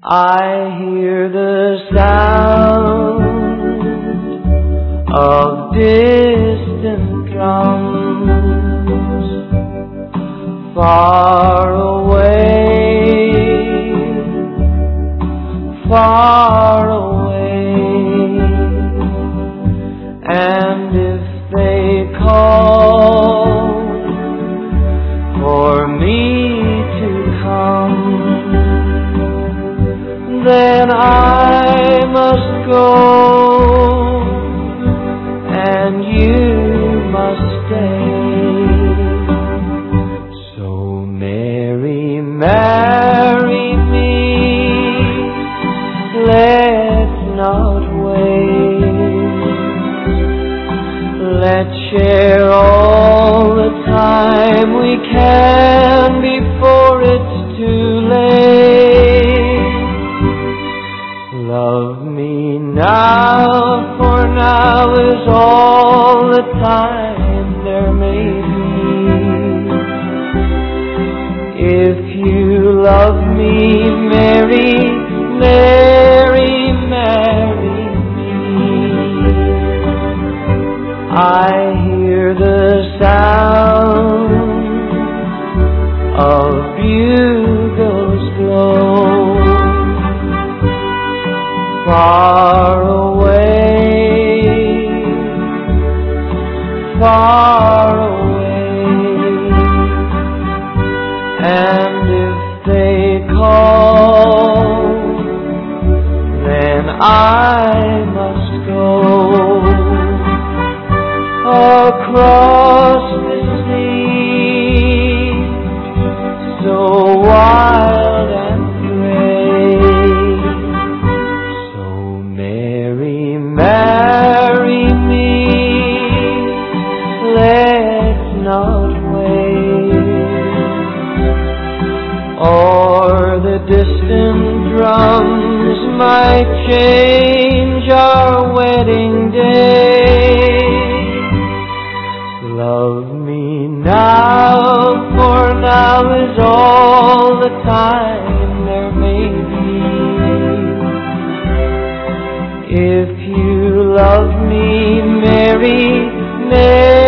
I hear the sound of distant drums far away, far away, and if they call for me to come, then I must go, and you must stay. So Mary, marry me, let's not wait. Let's share all the time we can before it's too late. Love me now, for now is all the time there may be. If you love me, Mary, Mary, marry me. I hear the sound of bugles blow far away, far away, and if they call, then I must go across the sea, so wild and marry me, let's not wait, or the distant drums might change our wedding day. Love me now, for now is all the time there may be. If you love me, Mary, Mary.